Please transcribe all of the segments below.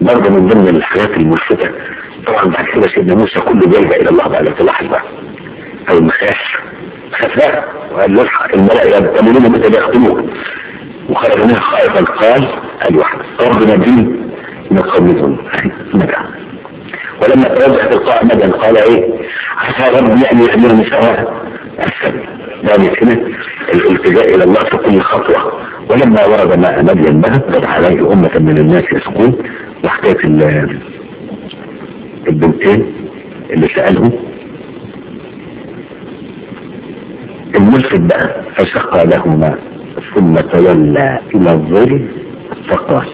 برضه من ضمن الحاجات الملفتة طبعا بعد كده سيدنا موسى كله بيلجأ الى الله بقى، لو تلاحظ بقى اول ما خاف بقى وقال له الحق الملأ يبتلون متى بيخدموك، وخرج منها خائفا قال الوحد رب نجيني من القوم مدى. ولما توجه تلقاء مدى قال ايه عسى ربي ان يهديني سواء السبيل. يعني هنا الالتجاء الى الله في كل خطوه. ولما ورد ماء مدين بدا عليه امه من الناس يسقون. وحكايه البنتين اللي سالهم الملفت بقى فسقى لهما ثم تولى الى الظل فقال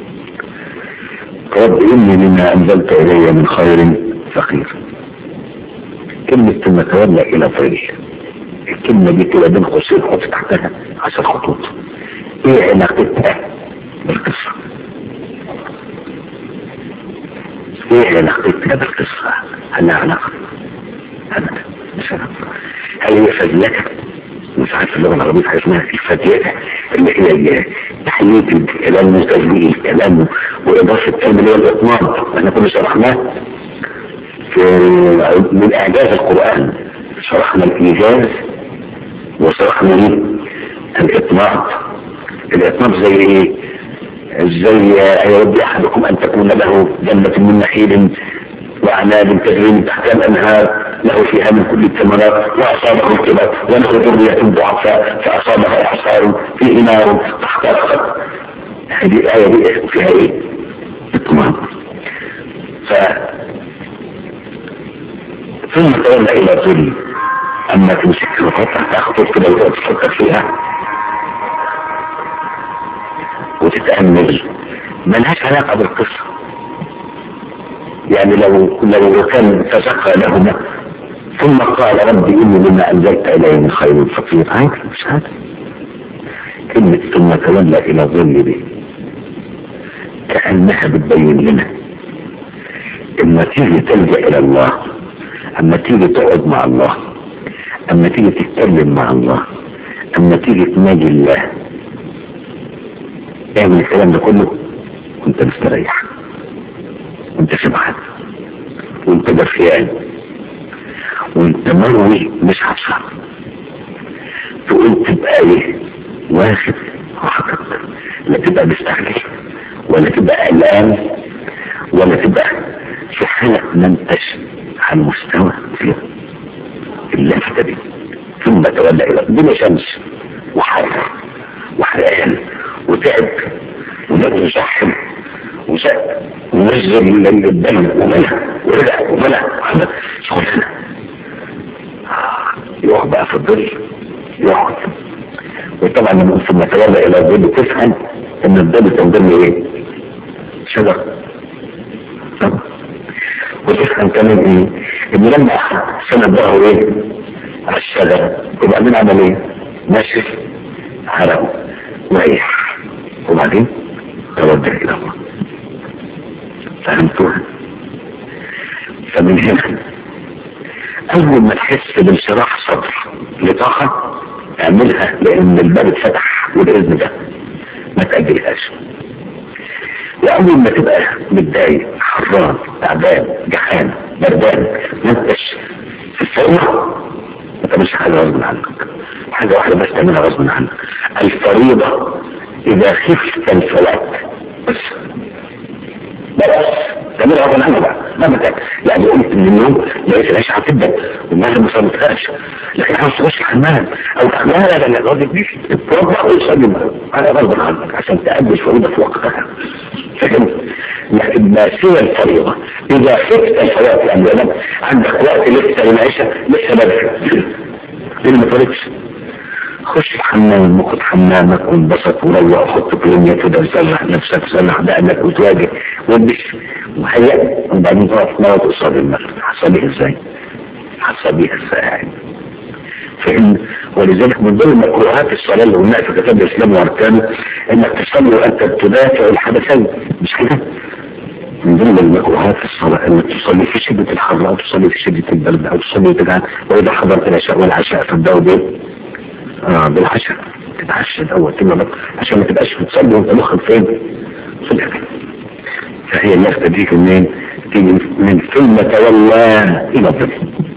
رب اني لما انزلت الي من خير فقير. كلمة ثم تولى الى الظل، الكلمة دي كده بين قوسين حط تحتها 10 خطوط. ايه علاقتها بالقصة؟ ايه علاقتها بالقصة؟ هل لها علاقة؟ ابدا مش علاقة. هل هي فزلكة؟ مش عارف اللغة العربية حاجة اسمها الفزلكة اللي هي تحلية الكلام وتجميع الكلام وإضافة الكلام اللي هو الإطناب. احنا كنا شرحناه من إعجاز القرآن، شرحنا الإيجاز وشرحنا الإطناب. الإطناب زي ايه؟ زي أيود أحدكم أن تكون له جنة من نخيل وأعناب تجري من تحتها الأنهار له فيها من كل الثمرات وأصابه الكبر وله ذرية ضعفاء فأصابها إعصار فيه نار فاحترقت. هذه الآية دي فيها إيه؟ إطمئنان. ثم تولى إلى الظل. أما تمسك الخطة تاخد كده وتقعد تفكر فيها وتتأمل، ملهاش علاقة بالقصة. يعني لو كان تسقى لهما ثم قال ربي إني لما أنزلت إلي من خير فقير، عادي مش هذا. كلمة ثم تولى إلى الظل دي كأنها بتبين لنا اما تيجي تلجأ إلى الله، اما تيجي تقعد مع الله، اما تيجي تتكلم مع الله، اما تيجي تناجي الله، اعمل الكلام ده كله وانت مستريح وانت سبحان وانت دفيان وانت مروي مش عطشان. تقول تبقى ايه؟ واخد راحتك، لا تبقى مستعجل ولا تبقى قلقان ولا تبقى في حالة ما انتش على المستوى فيها اللفتة دي. ثم تولى الى الدنيا شمس وحر وحرقان وتعب ونبي يشحم وشق ونزل الدم وملح ورجع وملح شغلنا. يقعد بقى في الظل يقعد. وطبعا لما ثم تولى الى الظل تفهم ان الظل تنضم ايه؟ شجر. وتفهم كمان ايه؟ ان لما سند ظهره ايه؟ على الشجر وبعدين عمل ايه؟ نشف عرقه وريح وبعدين توجه الى الله. فهمتوها؟ فمن هنا اول ما تحس بانشراح صدر لطاقة اعملها، لان الباب اتفتح والاذن ده ما تأجلهاش. واول ما تبقى متضايق حران تعبان جحان بردان ما انتش في الفريضة، انت مش حاجة غصب عنك، حاجة واحدة بس تعملها غصب عنك. الفريضة اذا خفت الفوات بس تعملها غصب عنك بقى ما بتاك. يعني قلت من اليوم لقيت العيشة هتبدأ والناس ما صابتهاش، لكن عاوز تخش الحمام او لا الراجل دي تروح ويصلي على غصب عنك عشان تأدي الفريضة في وقتها. فهمت؟ لكن ما سوى الفريضة اذا خفت الفوات، يعني لما عندك وقت لسه العيشة لسه بدري اللي ما فرقش، خش الحمام وخد حمامك وانبسط وروق وحط كلمية كده وسرح نفسك سرح دقنك وتواجه وانبش وهيأ وبعدين تقف مرض قصاد المغرب. حصليها ازاي؟ حصليها ازاي؟ فإن ولذلك من ضمن مكروهات الصلاة اللي قلناها في كتاب الإسلام وأركانه إنك تصلي وأنت تدافع الحدثين، مش كده؟ من ضمن المكروهات الصلاة إنك تصلي في شدة الحر أو تصلي في شدة البرد أو تصلي تجعل وإذا حضرت العشاء والعشاء فابدأوا بالعشاء تتعشى الأول كده عشان ما تبقاش بتصلي وأنت مخك فين؟ في الأكل. فهي الناس تجيك منين؟ تيجي من ثم تولى الى الظل.